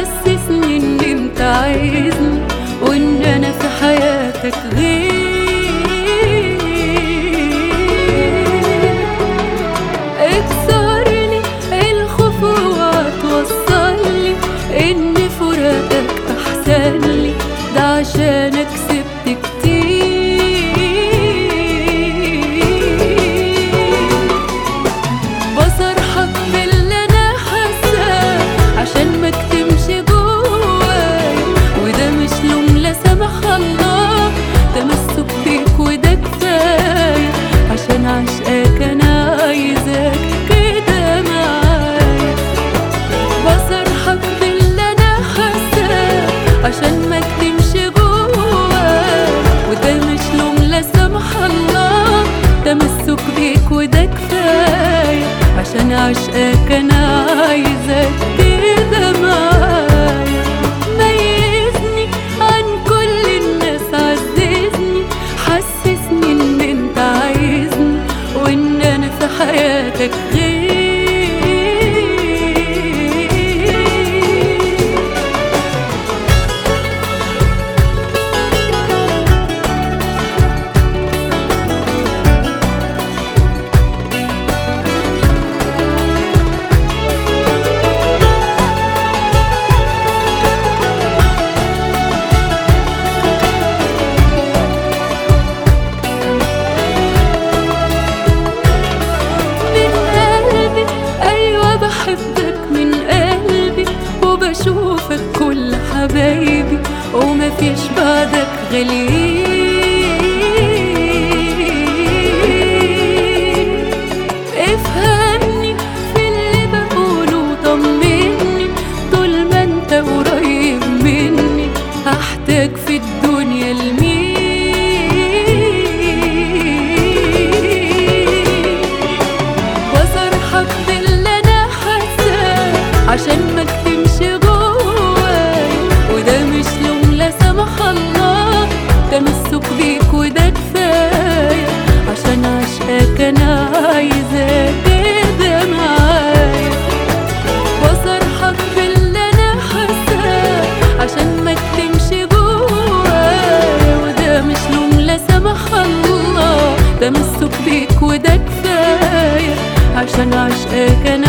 حسسني ان انت عايزني وان انا في حياتك غير. اكسرلي الخوف وتوصلي ان فراقك احسن لي، ده عشانك سبت كتير. بصرحك باللي انا حاساه عشان ما اكتمش جوايا، وده مش لوم لا سمح الله، تمسك بيك وده كفايه، عشان عشقك انا عايزاك كده معايا. بصرحك باللي انا حاساه عشان ما اكتمش جوايا، وده مش لوم لا سمح الله، تمسك بيك وده كفايه، عشان عشقك انا عايزاك كده معايا. ميزني عن كل الناس، عززني حسسني ان انت عايزني وان انا في حياتك غير. بحبك من قلبي وبشوفك كل حبايبي، ومفيش بعدك غاليين. افهمني في اللي بقوله، طمني طول ما انت قريب مني، هحتاج في الدنيا لمين. بصرحك عشان ما اكتمش جوايا، وده مش لوم لا سمح الله، تمسك بيك وده كفايه، عشان عشقك انا عايزاك كده معايا. بصرحك باللي انا حاساه عشان ما اكتمش جوايا، وده مش لوم لا سمح الله، تمسك بيك وده كفايه، عشان عشقك انا